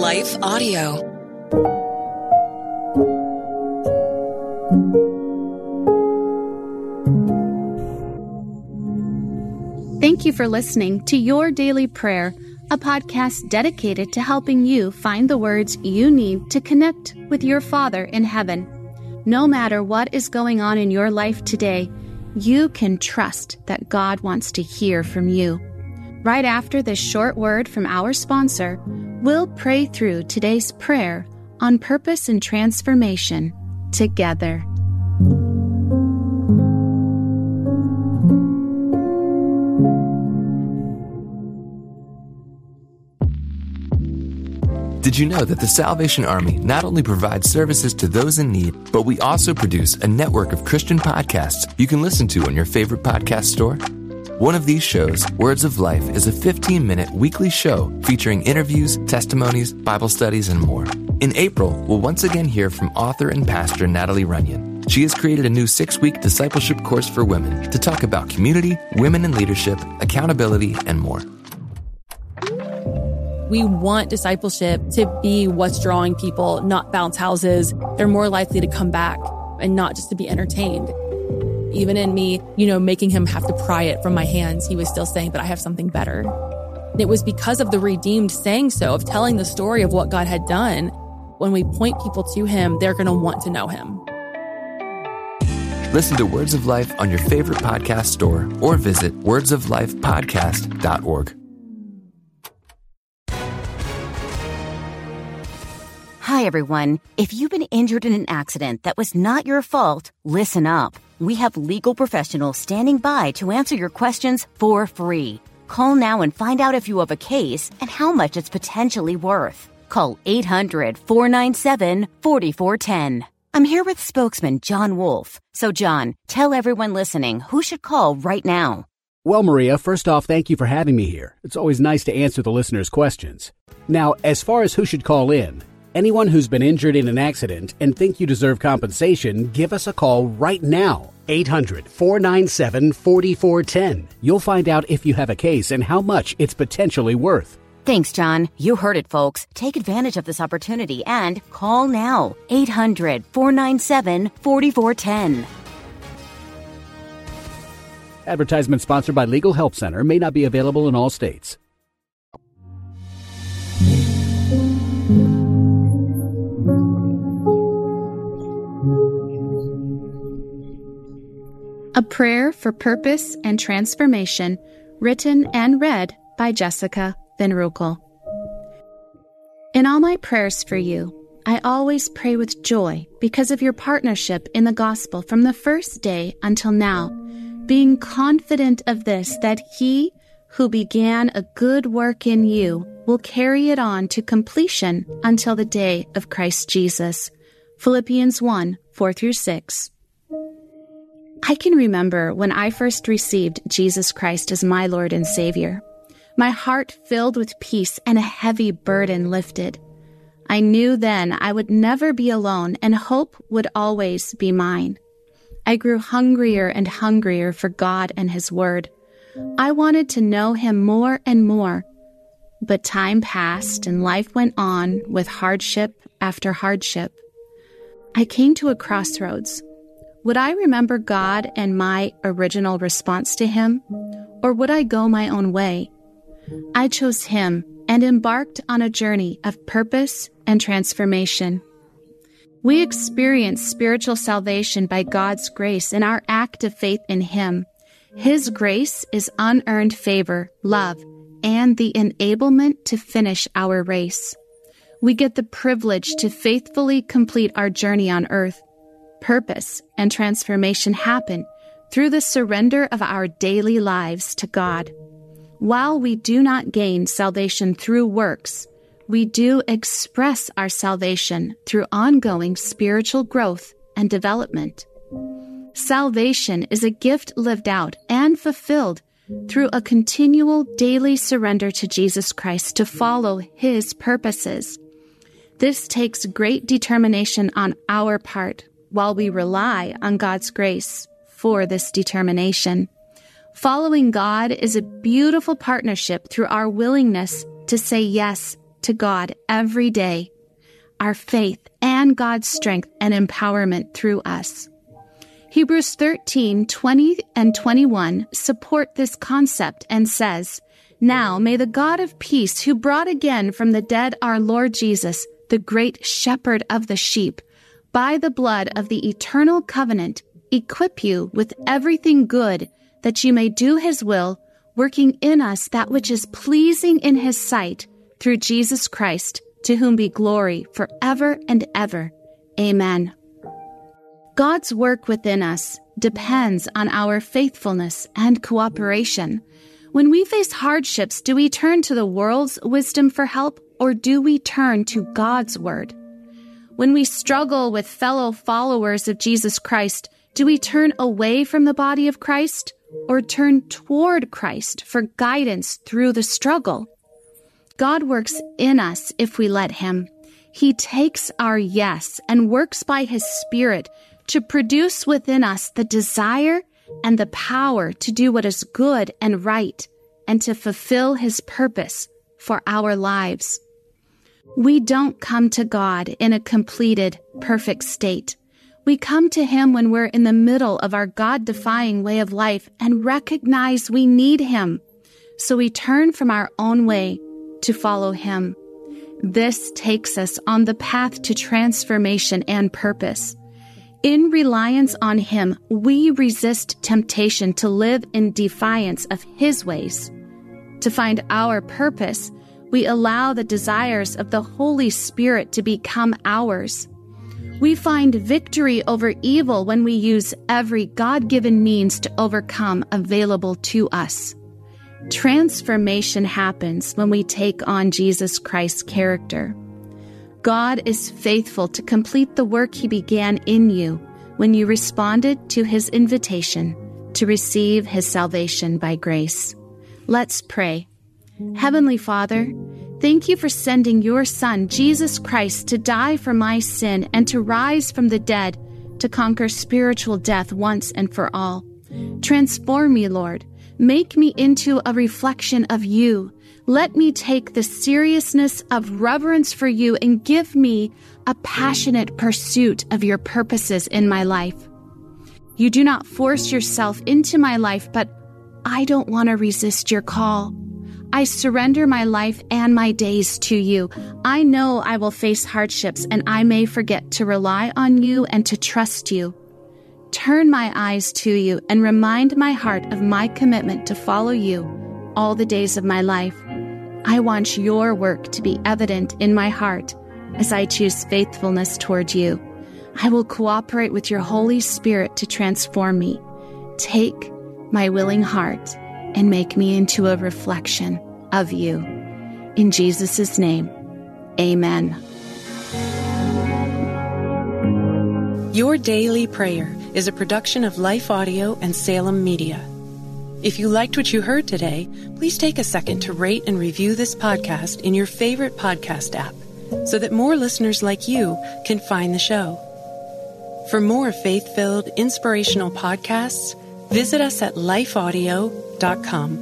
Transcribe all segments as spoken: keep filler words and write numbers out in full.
Life Audio. Thank you for listening to Your Daily Prayer, a podcast dedicated to helping you find the words you need to connect with your Father in heaven. No matter what is going on in your life today, you can trust that God wants to hear from you. Right after this short word from our sponsor, we'll pray through today's prayer on purpose and transformation together. Did you know that the Salvation Army not only provides services to those in need, but we also produce a network of Christian podcasts you can listen to on your favorite podcast store? One of these shows, Words of Life, is a fifteen-minute weekly show featuring interviews, testimonies, Bible studies, and more. In April, we'll once again hear from author and pastor Natalie Runyon. She has created a new six-week discipleship course for women to talk about community, women in leadership, accountability, and more. We want discipleship to be what's drawing people, not bounce houses. They're more likely to come back and not just to be entertained. Even in me, you know, making him have to pry it from my hands, he was still saying, but I have something better. It was because of the redeemed saying so, of telling the story of what God had done. When we point people to him, they're going to want to know him. Listen to Words of Life on your favorite podcast store or visit words of life podcast dot org. Hi, everyone. If you've been injured in an accident that was not your fault, listen up. We have legal professionals standing by to answer your questions for free. Call now and find out if you have a case and how much it's potentially worth. Call eight hundred, four nine seven, four four one zero. I'm here with spokesman John Wolf. So, John, tell everyone listening who should call right now. Well, Maria, first off, thank you for having me here. It's always nice to answer the listeners' questions. Now, as far as who should call in, anyone who's been injured in an accident and think you deserve compensation, give us a call right now. eight hundred, four nine seven, four four one zero. You'll find out if you have a case and how much it's potentially worth. Thanks, John. You heard it, folks. Take advantage of this opportunity and call now. eight hundred, four nine seven, four four one zero. Advertisement sponsored by Legal Help Center. May not be available in all states. A Prayer for Purpose and Transformation, written and read by Jessica Van Rukel. In all my prayers for you, I always pray with joy because of your partnership in the gospel from the first day until now, being confident of this, that he who began a good work in you will carry it on to completion until the day of Christ Jesus. Philippians one, four through six. I can remember when I first received Jesus Christ as my Lord and Savior. My heart filled with peace and a heavy burden lifted. I knew then I would never be alone and hope would always be mine. I grew hungrier and hungrier for God and His Word. I wanted to know Him more and more. But time passed and life went on with hardship after hardship. I came to a crossroads. Would I remember God and my original response to Him, or would I go my own way? I chose Him and embarked on a journey of purpose and transformation. We experience spiritual salvation by God's grace in our act of faith in Him. His grace is unearned favor, love, and the enablement to finish our race. We get the privilege to faithfully complete our journey on earth. Purpose and transformation happen through the surrender of our daily lives to God. While we do not gain salvation through works, we do express our salvation through ongoing spiritual growth and development. Salvation is a gift lived out and fulfilled through a continual daily surrender to Jesus Christ to follow His purposes. This takes great determination on our part, while we rely on God's grace for this determination. Following God is a beautiful partnership through our willingness to say yes to God every day, our faith and God's strength and empowerment through us. Hebrews thirteen, twenty and twenty-one support this concept and says, "Now may the God of peace, who brought again from the dead our Lord Jesus, the great shepherd of the sheep, by the blood of the eternal covenant, equip you with everything good, that you may do his will, working in us that which is pleasing in his sight, through Jesus Christ, to whom be glory forever and ever. Amen." God's work within us depends on our faithfulness and cooperation. When we face hardships, do we turn to the world's wisdom for help, or do we turn to God's word? When we struggle with fellow followers of Jesus Christ, do we turn away from the body of Christ, or turn toward Christ for guidance through the struggle? God works in us if we let him. He takes our yes and works by his Spirit to produce within us the desire and the power to do what is good and right, and to fulfill his purpose for our lives. We don't come to God in a completed, perfect state. We come to him when we're in the middle of our God-defying way of life and recognize we need him. So we turn from our own way to follow him. This takes us on the path to transformation and purpose. In reliance on him, we resist temptation to live in defiance of his ways. To find our purpose, we allow the desires of the Holy Spirit to become ours. We find victory over evil when we use every God-given means to overcome available to us. Transformation happens when we take on Jesus Christ's character. God is faithful to complete the work he began in you when you responded to his invitation to receive his salvation by grace. Let's pray. Heavenly Father, thank you for sending your Son, Jesus Christ, to die for my sin and to rise from the dead to conquer spiritual death once and for all. Transform me, Lord. Make me into a reflection of you. Let me take the seriousness of reverence for you and give me a passionate pursuit of your purposes in my life. You do not force yourself into my life, but I don't want to resist your call. I surrender my life and my days to you. I know I will face hardships, and I may forget to rely on you and to trust you. Turn my eyes to you and remind my heart of my commitment to follow you all the days of my life. I want your work to be evident in my heart as I choose faithfulness toward you. I will cooperate with your Holy Spirit to transform me. Take my willing heart and make me into a reflection of you. In Jesus' name, amen. Your Daily Prayer is a production of Life Audio and Salem Media. If you liked what you heard today, please take a second to rate and review this podcast in your favorite podcast app so that more listeners like you can find the show. For more faith-filled, inspirational podcasts, visit us at life audio dot com.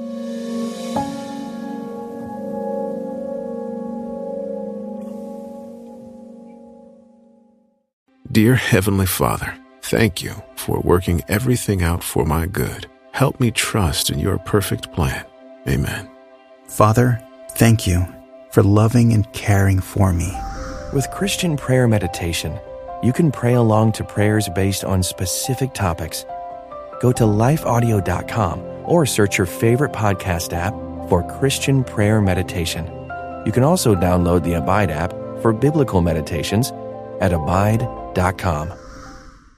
Dear Heavenly Father, thank you for working everything out for my good. Help me trust in your perfect plan. Amen. Father, thank you for loving and caring for me. With Christian Prayer Meditation, you can pray along to prayers based on specific topics. Go to life audio dot com or search your favorite podcast app for Christian Prayer Meditation. You can also download the Abide app for biblical meditations at abide dot com.